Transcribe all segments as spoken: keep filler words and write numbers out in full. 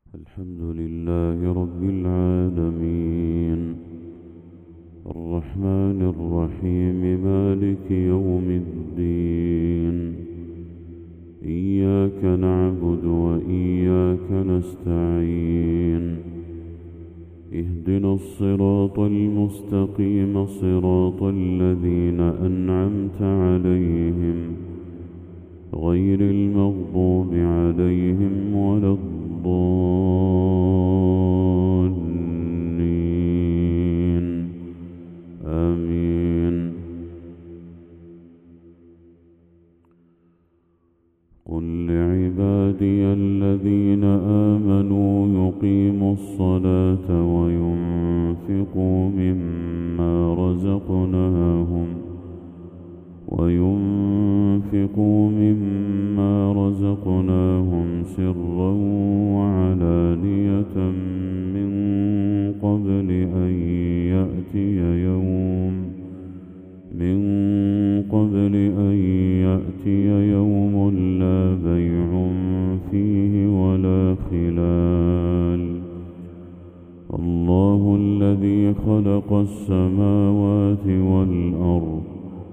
الحمد لله رب العالمين الرحمن الرحيم مالك يوم الدين إياك نعبد وإياك نستعين اهدنا الصراط المستقيم صراط الذين أنعمت عليهم غير المغضوب عليهم ولا الضالين آمين. قل لعبادي الذين آمنوا يقيموا الصلاة وينفقوا مما رزقناهم وينفقوا مما رزقناهم سرا وعلانية من قبل أن يأتي يوم من قبل أن يأتي يوم لا بيع فيه ولا خلال. الله الذي خلق السماوات والأرض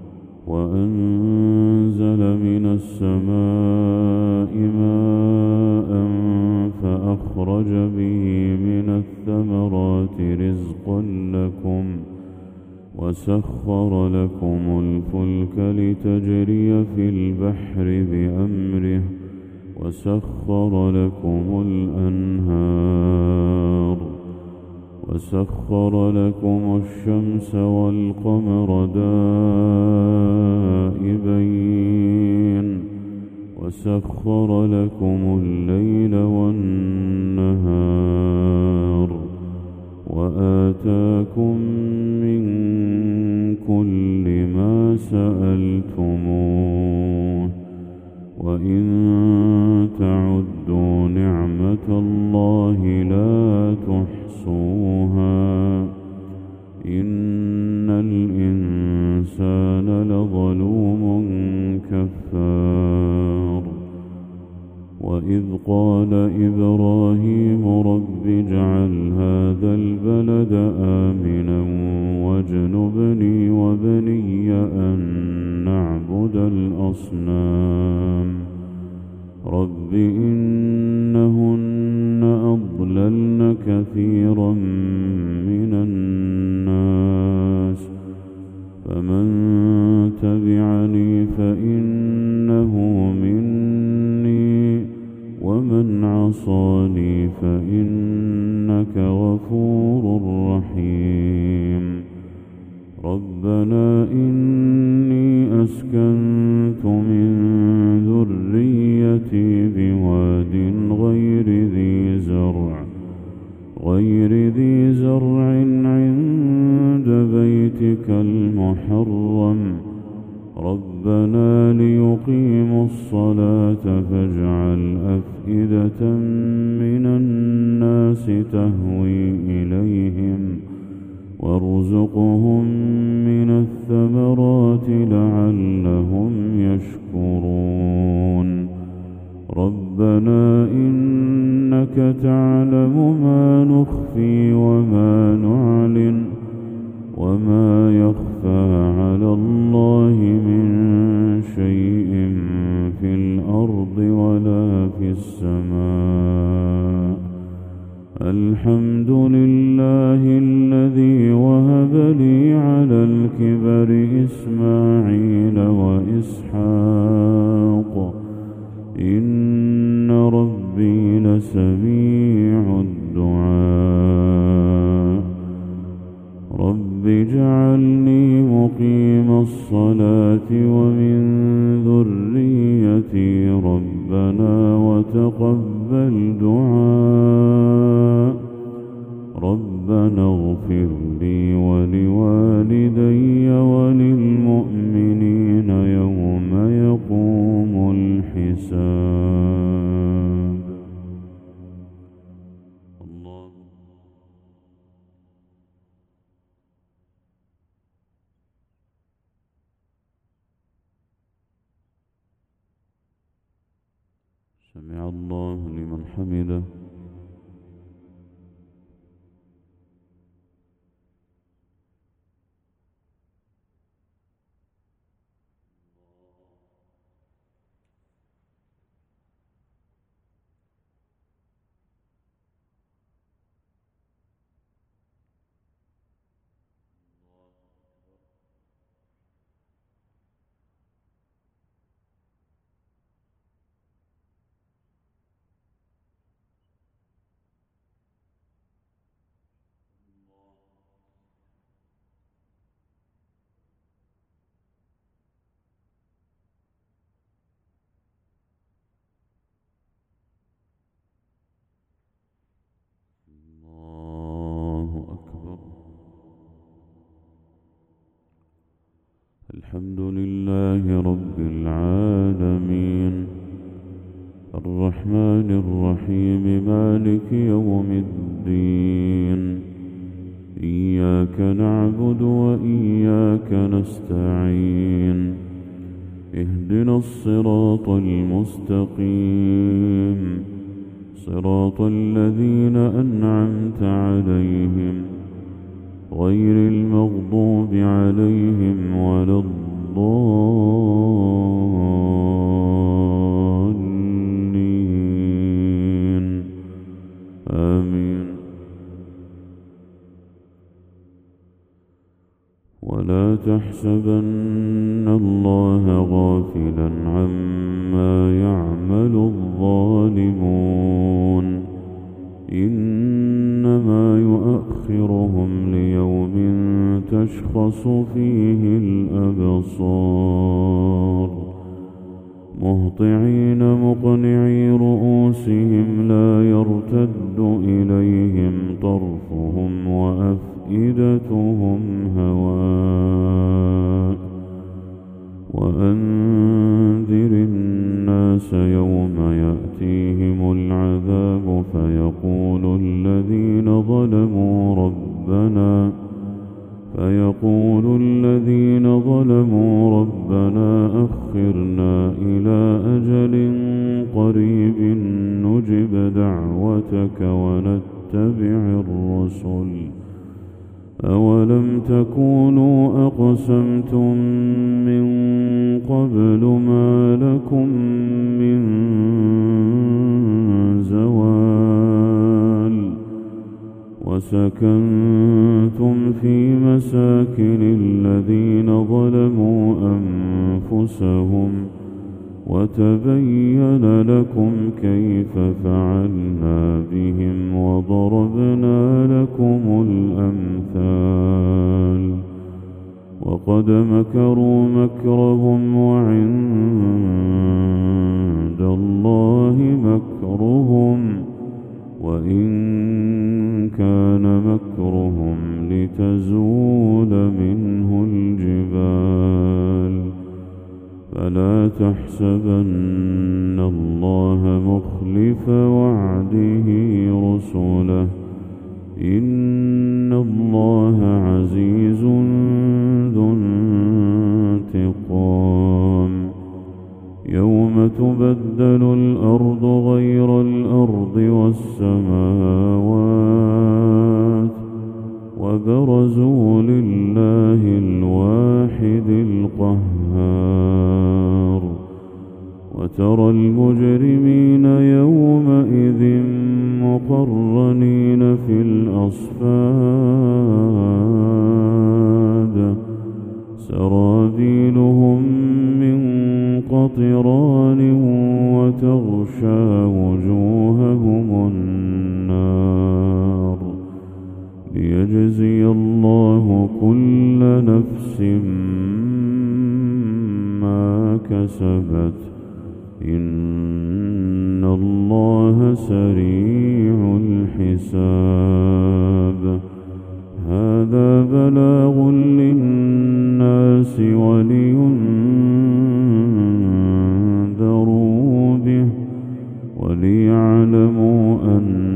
وأنزل من السماء ماء فأخرج به من الثمرات رزقا لكم وسخر لكم الفلك لتجري في البحر بأمره وسخر لكم الأنهار وسخر لكم الشمس والقمر دائبين وسخر لكم الليل والنهار وآتاكم من كل ما سألتموه وإن تعدوا نعمة الله لا تحصوها إن الإنسان لظلوم كفار. وإذ قال إبراهيم رب اجعل هذا البلد آمنا واجنبني وبني أن نعبد الأصنام رب إنهن أضللن كثيرا من الناس فمن تبعني فإنه مني ومن عصاني فإنك غفور رحيم. ربنا إني أسكنت من ذريتي بواد غير ذي زرع غير ذي زرع عند بيتك المحرم ربنا ليقيموا الصلاة فاجعل أفئدة من الناس تهوي إليهم وارزقهم من الثمرات لعلهم يشكرون. ربنا إنك تعلم ما نخفي وما نعلن وما يخفى على الله من شيء في الأرض ولا في السماء. الحمد لله الذي وهب لي على الكبر إسماعيل وإسحاق إن ربي لسميع الدعاء. رب اجعلني مقيم الصلاة ومن ذريتي ربنا وتقبل دعاء. ربنا اغفر لي ولوالدي وللمؤمنين يوم يقوم الحساب. الله سمع الله لمن حمده. الحمد لله رب العالمين الرحمن الرحيم مالك يوم الدين إياك نعبد وإياك نستعين اهدنا الصراط المستقيم صراط الذين أنعمت عليهم غير المغضوب عليهم ولا الضالين آمين. ولا تحسبن الله غافلا عما يعمل الظالمون إنما يؤخرهم ليوم تشخص فيه الأبصار مهطعين مقنعي رؤوسهم لا يرتد إليهم طرفهم وأفئدتهم هواء وأنذر الناس يوم يأتيهم العذاب فيقول الذين ظلموا ربنا فيقول الذين ظلموا ربنا أخرنا إلى أجل قريب نجب دعوتك ونتبع الرسل أولم تكونوا أقسمتم من قبل ما لكم من زوال وسكنتم في مساكن الذين ظلموا أنفسهم وتبين لكم كيف فعلنا بهم وضربنا لكم الأمثال وقد مكروا مكرهم وعند الله مكرهم وإن كان مكرهم لتزول منه الجبال فلا تحسبن الله مخلف وعده رسله إن الله عزيز ذو انتقام يوم تبدل الأرض غير الأرض والسماوات وبرزوا لله الواحد القهار وترى المجرمين يومئذ مقرنين في الأصفاد سرابيلهم من قطران وتغشى وجوههم النار ليجزي الله كل نفس ما كسبت إن الله سريع الحساب هذا بلاغ للناس ولينذروا به وليعلموا أن